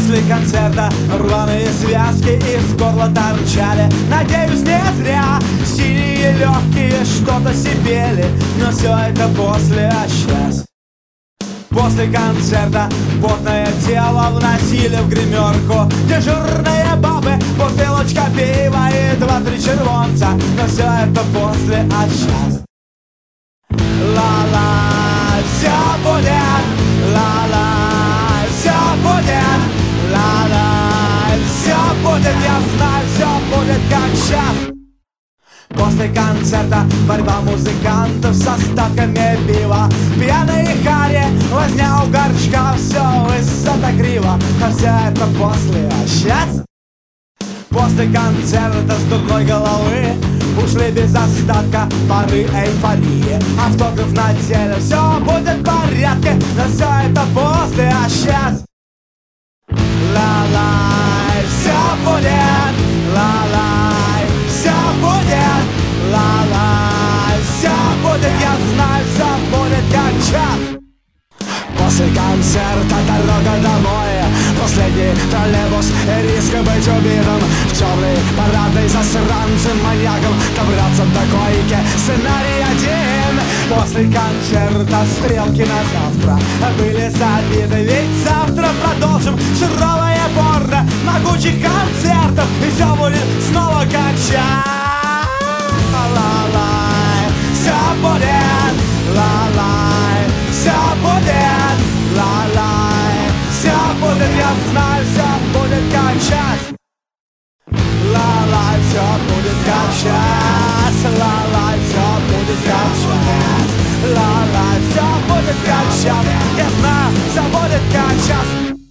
После концерта рваные связки из горла торчали. Надеюсь, не зря синие легкие что-то сипели, но все это после, а сейчас. После концерта потное тело вносили в гримерку. Дежурные бабы, бутылочка пива и 2-3 червонца, но все это после, а сейчас. Ла-ла, все будет, ла-ла, все будет, ла-ла, все будет, я знаю, все будет как сейчас. После концерта борьба музыкантов с остатками пива. Пьяные хари, возня у горчка, все высоко криво, но все это после, а сейчас. После концерта с дурной головы ушли без остатка пары эйфории. Автограф на теле, все будет в порядке, но все это после, а сейчас. Ла-лай, все будет, ла-лай, все будет, ла-лай, все будет, я знаю, все будет как час. После концерта дорога домой, последний троллейбус и риск быть убитым в темной парадной засранцем маньяком добраться до койки. Сценарий один. После концерта стрелки на завтра были забиты, ведь завтра продолжим суровое порно могучих концертов, и все будет снова как час. Ла-лай, все будет, ла-лай, все будет, ла-лай, все будет, я знаю, все будет как час. Ла-лай, все будет как час. Ла-лай, все будет как час. Ла-лай, все будет как час. Я знаю, все будет как час.